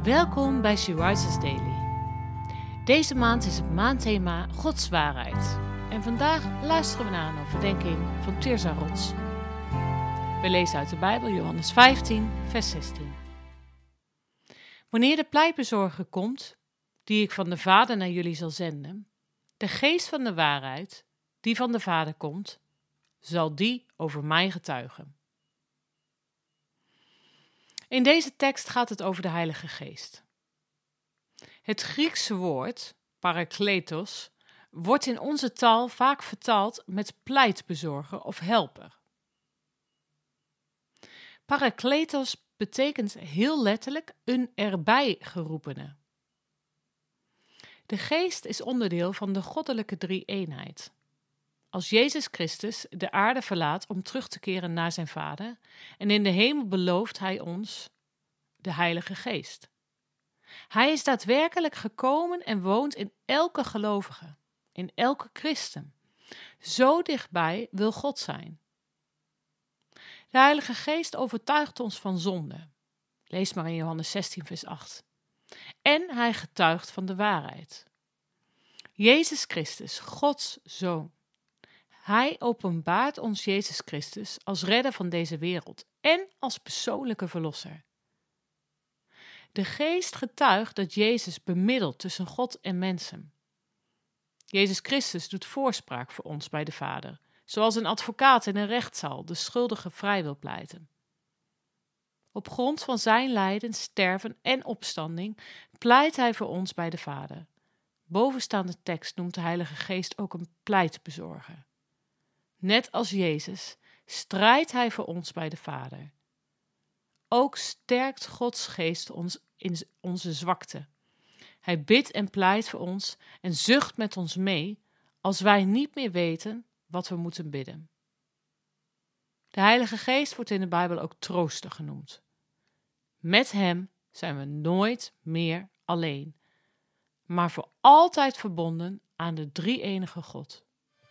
Welkom bij She Rises Daily. Deze maand is het maandthema Gods waarheid. En vandaag luisteren we naar een overdenking van Tirza Rots. We lezen uit de Bijbel Johannes 15, vers 16. Wanneer de pleitbezorger komt, die ik van de Vader naar jullie zal zenden, de geest van de waarheid, die van de Vader komt, zal die over mij getuigen. In deze tekst gaat het over de Heilige Geest. Het Griekse woord, parakletos, wordt in onze taal vaak vertaald met pleitbezorger of helper. Parakletos betekent heel letterlijk een erbij geroepene. De Geest is onderdeel van de goddelijke drie-eenheid. Als Jezus Christus de aarde verlaat om terug te keren naar zijn Vader, en in de hemel belooft hij ons de Heilige Geest. Hij is daadwerkelijk gekomen en woont in elke gelovige, in elke christen. Zo dichtbij wil God zijn. De Heilige Geest overtuigt ons van zonde. Lees maar in Johannes 16, vers 8. En hij getuigt van de waarheid. Jezus Christus, Gods Zoon. Hij openbaart ons Jezus Christus als redder van deze wereld en als persoonlijke verlosser. De Geest getuigt dat Jezus bemiddelt tussen God en mensen. Jezus Christus doet voorspraak voor ons bij de Vader, zoals een advocaat in een rechtszaal de schuldige vrij wil pleiten. Op grond van zijn lijden, sterven en opstanding pleit hij voor ons bij de Vader. Bovenstaande tekst noemt de Heilige Geest ook een pleitbezorger. Net als Jezus strijdt hij voor ons bij de Vader. Ook sterkt Gods Geest ons in onze zwakte. Hij bidt en pleit voor ons en zucht met ons mee als wij niet meer weten wat we moeten bidden. De Heilige Geest wordt in de Bijbel ook trooster genoemd. Met hem zijn we nooit meer alleen, maar voor altijd verbonden aan de drie-enige God.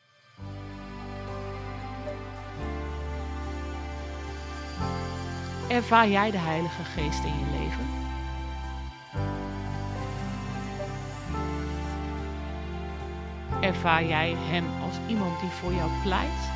Ervaar jij de Heilige Geest in je leven? Ervaar jij hem als iemand die voor jou pleit?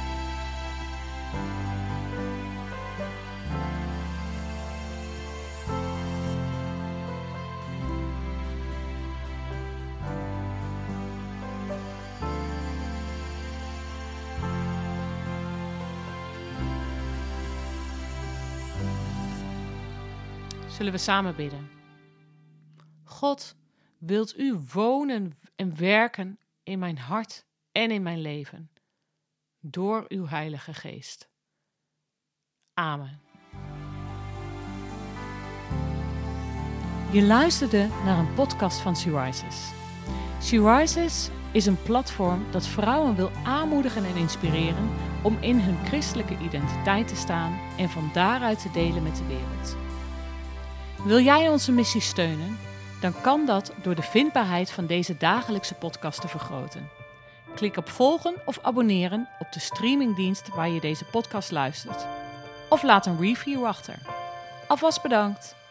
Zullen we samen bidden? God, wilt u wonen en werken in mijn hart en in mijn leven, door uw Heilige Geest. Amen. Je luisterde naar een podcast van She Rises. She Rises is een platform dat vrouwen wil aanmoedigen en inspireren om in hun christelijke identiteit te staan en van daaruit te delen met de wereld. Wil jij onze missie steunen? Dan kan dat door de vindbaarheid van deze dagelijkse podcast te vergroten. Klik op volgen of abonneren op de streamingdienst waar je deze podcast luistert. Of laat een review achter. Alvast bedankt!